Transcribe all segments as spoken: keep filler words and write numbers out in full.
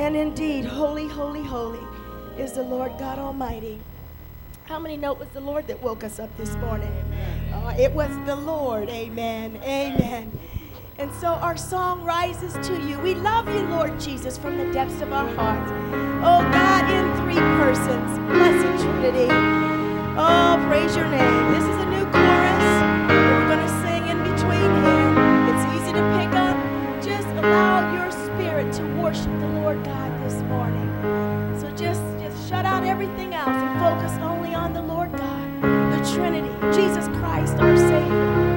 And indeed, holy, holy, holy is the Lord God Almighty. How many know it was the Lord that woke us up this morning? Uh, it was the Lord. Amen. Amen. And so our song rises to you. We love you, Lord Jesus, from the depths of our hearts. Oh, God in three persons, blessed Trinity. Oh, praise your name. This is a new chorus. We're going to sing in between here. It's easy to pick up. Just allow your spirit to worship the Lord God this morning. So just, just shut out everything else and focus only on the Lord God, the Trinity, Jesus Christ, our Savior.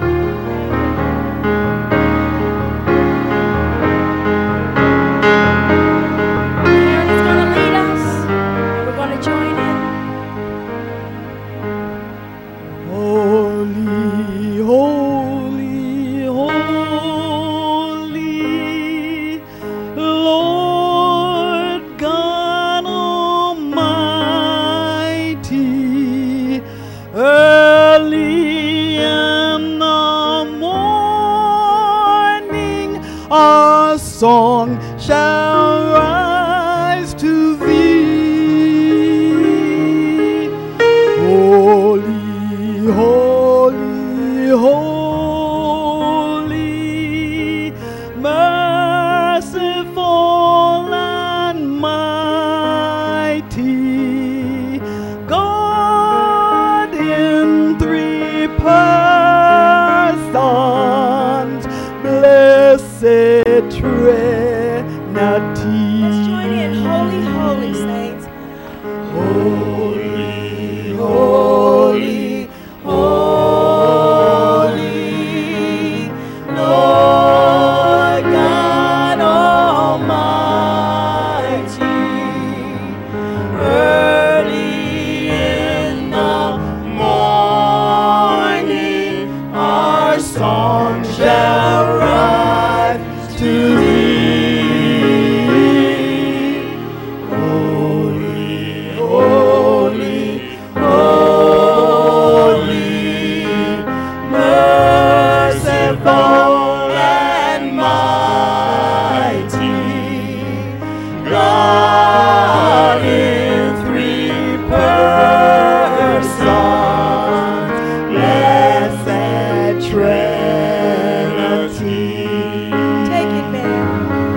Song shall rise to thee. Holy, holy, holy, merciful and mighty, God in three persons, blessed Trinity. Let's join in. Holy, holy, saints. Holy, holy, holy, Lord God Almighty. Early in the morning, our song shall rise to thee. Holy, holy, holy, merciful and mighty, God in three persons, blessed Trinity. Take it, man.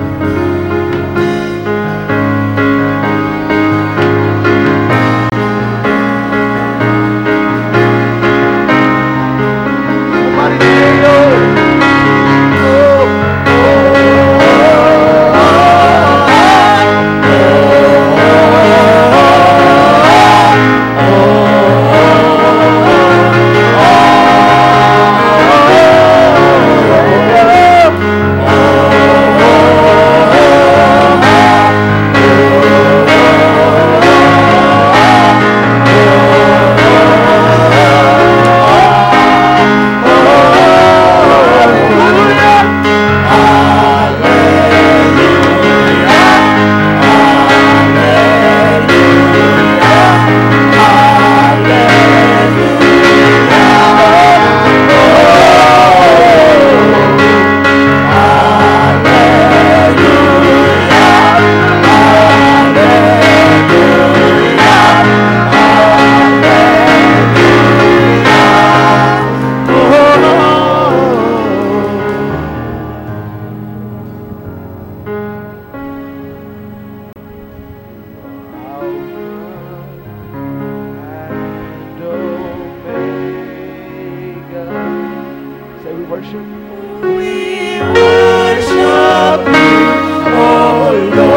Somebody say, oh, oh, oh, worship. We worship you, oh Lord.